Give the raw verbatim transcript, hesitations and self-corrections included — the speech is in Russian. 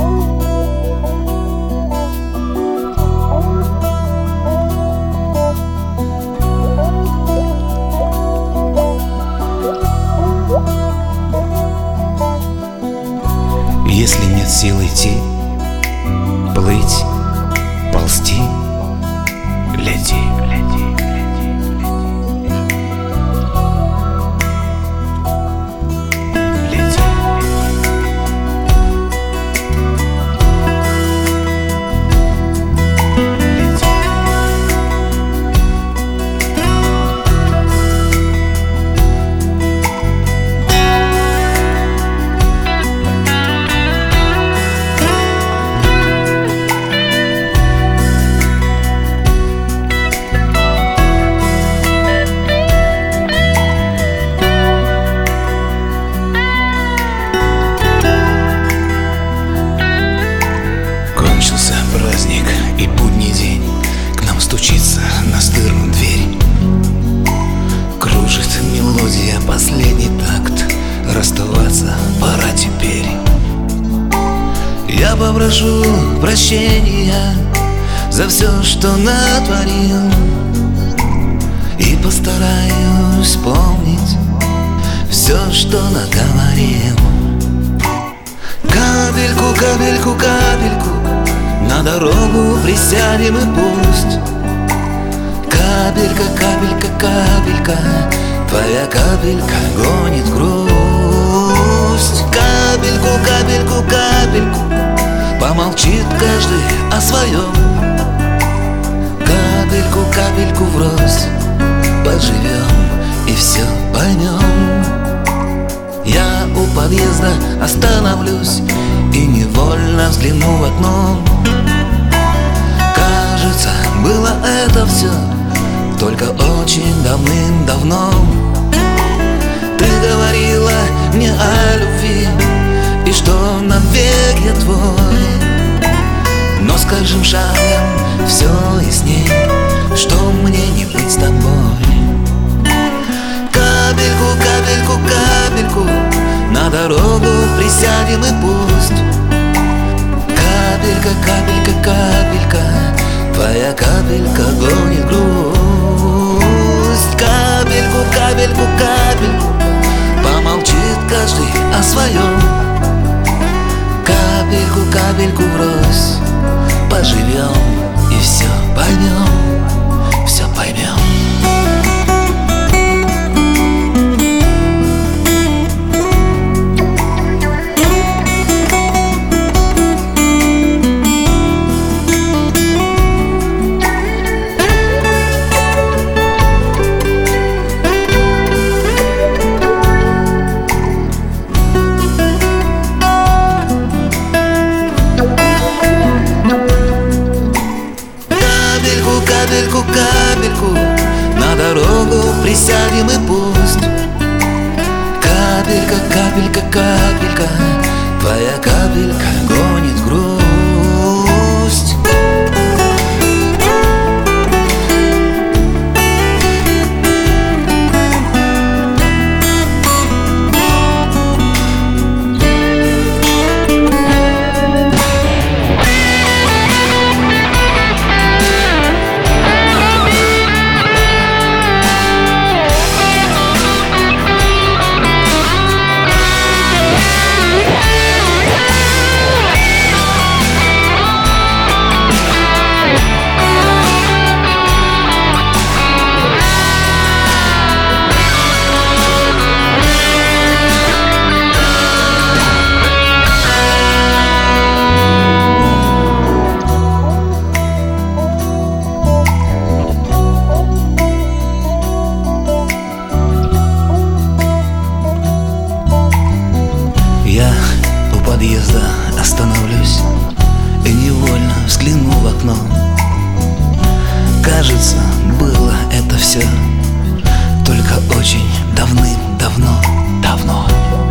Если нет сил идти, плыть, ползти, лети, лети, лети, лети. Кончился праздник и будний день, к нам стучится настырно дверь. Кружит мелодия, последний такт, расставаться пора теперь. Я попрошу прощения за все, что натворил, и постараюсь помнить все, что наговорил. Капельку, капельку, капельку на дорогу присядем и пусть капелька, капелька, капелька, твоя капелька гонит грусть. Капельку, капельку, капельку помолчит каждый о своем. Капельку, капельку врозь поживем и все поймем. Я у подъезда остановлюсь и невольно взгляну в окно. Кажется, было это все только очень давным-давно. Ты говорила мне о любви и что навек я твой. Но с каждым шагом все ясней, что мне не быть с тобой. Капельку, капельку, капельку на дорогу присядем и пусть капелька, капелька, капелька, твоя капелька гонит грусть. Капельку, капельку, капельку помолчит каждый о своем. Капельку, капельку врозь поживем и все поймем, все поймем. Капельку, капельку на дорогу присядем и пусть капелька, капелька, капелька, твоя капелька гонит грусть. Я у подъезда остановлюсь и невольно взгляну в окно. Кажется, было это все только очень давным-давно, давно.